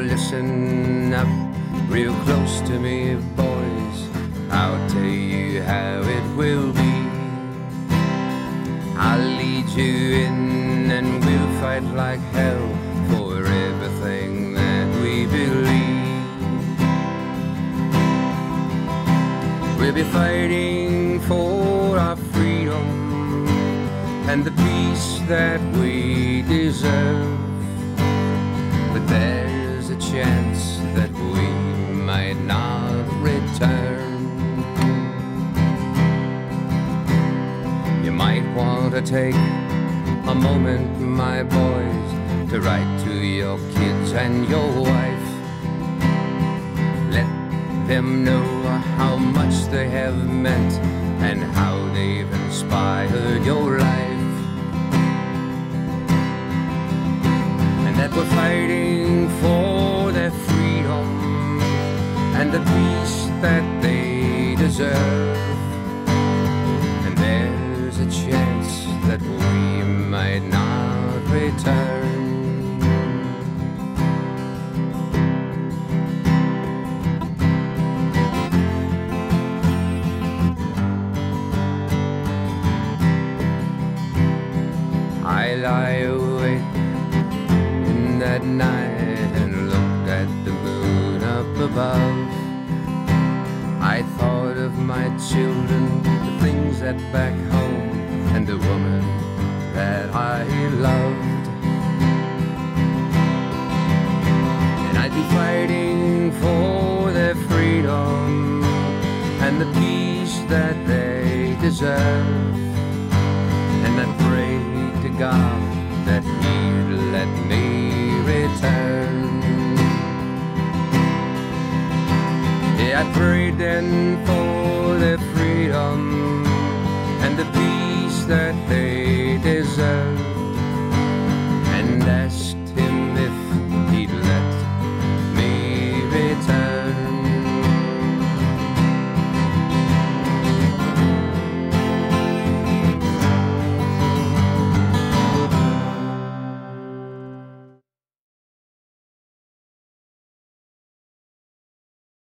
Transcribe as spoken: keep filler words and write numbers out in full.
listen up real close to me, boys. I'll tell you how it will be. I'll lead you in and we'll fight like hell for everything that we believe. We'll be fighting for our freedom and the peace that we deserve. But there's a chance that we might not return. You might want to take a moment, my boys, to write to your kids and your wife. Let them know how much they have meant and how they've inspired your life. And that we're fighting for their freedom and the peace that they deserve. And there's a chance that we might not return. I lie awake in that night and looked at the moon up above. I thought of my children, the things that back home, and the woman that I loved. And I'd be fighting for their freedom and the peace that they deserve. And I prayed to God that He'd let me return. Yeah, I prayed then for their freedom and the peace that they deserve.